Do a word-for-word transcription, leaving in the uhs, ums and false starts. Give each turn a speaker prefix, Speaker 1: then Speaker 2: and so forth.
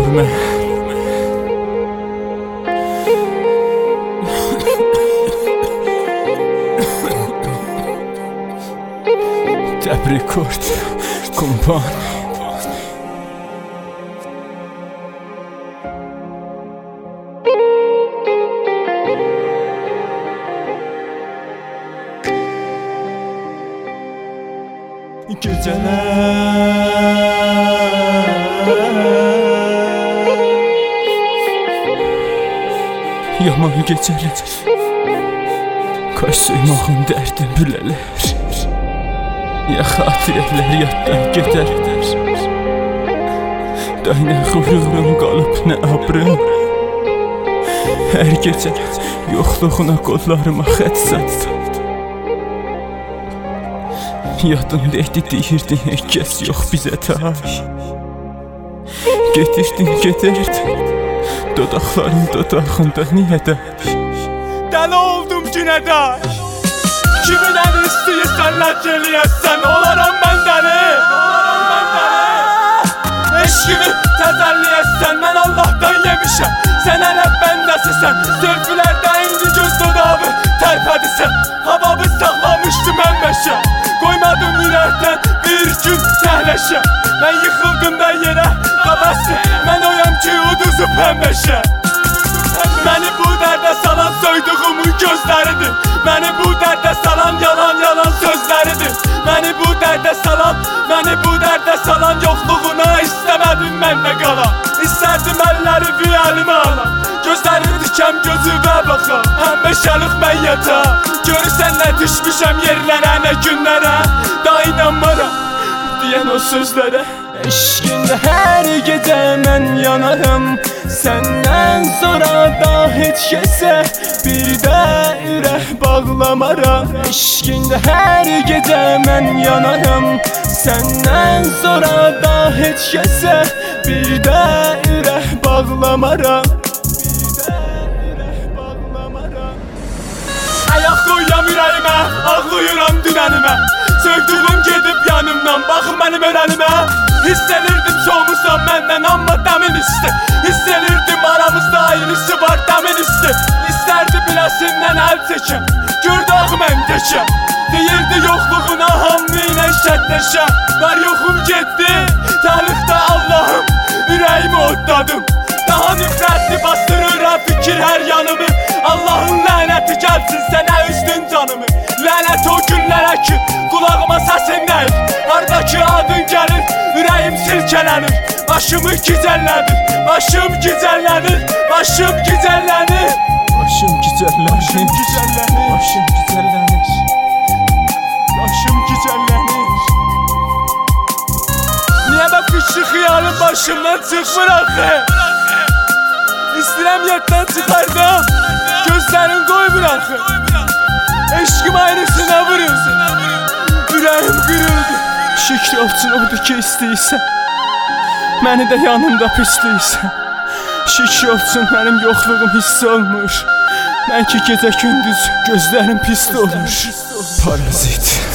Speaker 1: qəlbimə. Təbrik kort, kumpan. Gecələr yaman gecələr, kaş suymağın dərdin bülələr, ya xatirələr yaddan gedər, day nə xururum qalıb nə abrım, hər gecə yoxluğuna qollarıma xət satdım. Yadımdaydı deyirdin heç kəs yox bizə tay, getirdin gedərdin dodaqların dodağında niyə day? Dəli oldum günə day, kimin əli istəyirsən lək eləyəsən, olaram mən dəli, eşqimi təzəlliyəsən, mən Allahdan yemişəm, sən hələ bəndəsisən, sörfülərdə indi göz dodağı tərpədisən, havabı saxlamışdım əmməşə, qoymadım ürəkdən bir gün təhləşə, mən yıxıldım da yerə qabəsi, mən oyam ki uduzub həmməşə. Məni bu dərdə salan soyduğumun gözləridir, məni bu dərdə salan yalan yalan sözləridir, məni bu dərdə salan, məni bu dərdə salan yoxluğuna istəmədim mən də qalan, istərdim əlləri bir əlimə alan, gözləri dikəm gözüvə baxam, həmməşəlik mən yata, görürsən nə düşmüşəm yerlərə nə günlərə, da inanmaram deyən o sözlərə. Eşqində hər gecə mən yanarım, səndən sonra da heç kəsə bir də ürək bağlamaram. Eşqində hər gecə mən yanarım, səndən sonra da heç kəsə bir də ürək bağlamaram. Ayaq qoyam ürəyimə, ağlayıram dünənimə, sevdiyim gedib yanımdan, baxın mənim ölənimə. Hiss edirdim soğumusan məndən, amma dəmin isti, hiss edirdim aramızda aynısı var dəmin isti, istərdi biləsindən əl çəkəm, gördü ağ mən keçəm, deyirdi yoxluğuna hamı ilə şərtləşəm, var yoxum getdi, tarixdə Allahım, ürəyimi otladım, daha nifrətli bastırıram fikir hər yanımı, Allahın lənəti gəlsin sənə üstün canımı, lənət o günlərə ki qulağıma səsin nəyir, haradakı adın gəlir, ürəyim silkələnir, başımı gicəllənir, başım gicəllənir, başım gicəllənir, başım gicəllənir, başım gicəllənir, başım gicəllənir, başım gicəllənir. Niyə bə fikri xiyalım başımdan çıxmır axı, İstəyirəm yetdən çıxardım, gözlərin qoymur axı, eşqim aynısına vurur, ürəyim qırıldı. Şükür olsun odur ki istəyirsən, məni də yanımda pisləyirsən, şükür olsun mənim yoxluğum hiss olmur, mən ki gecə gündüz gözlərim pisli olur. Parazit.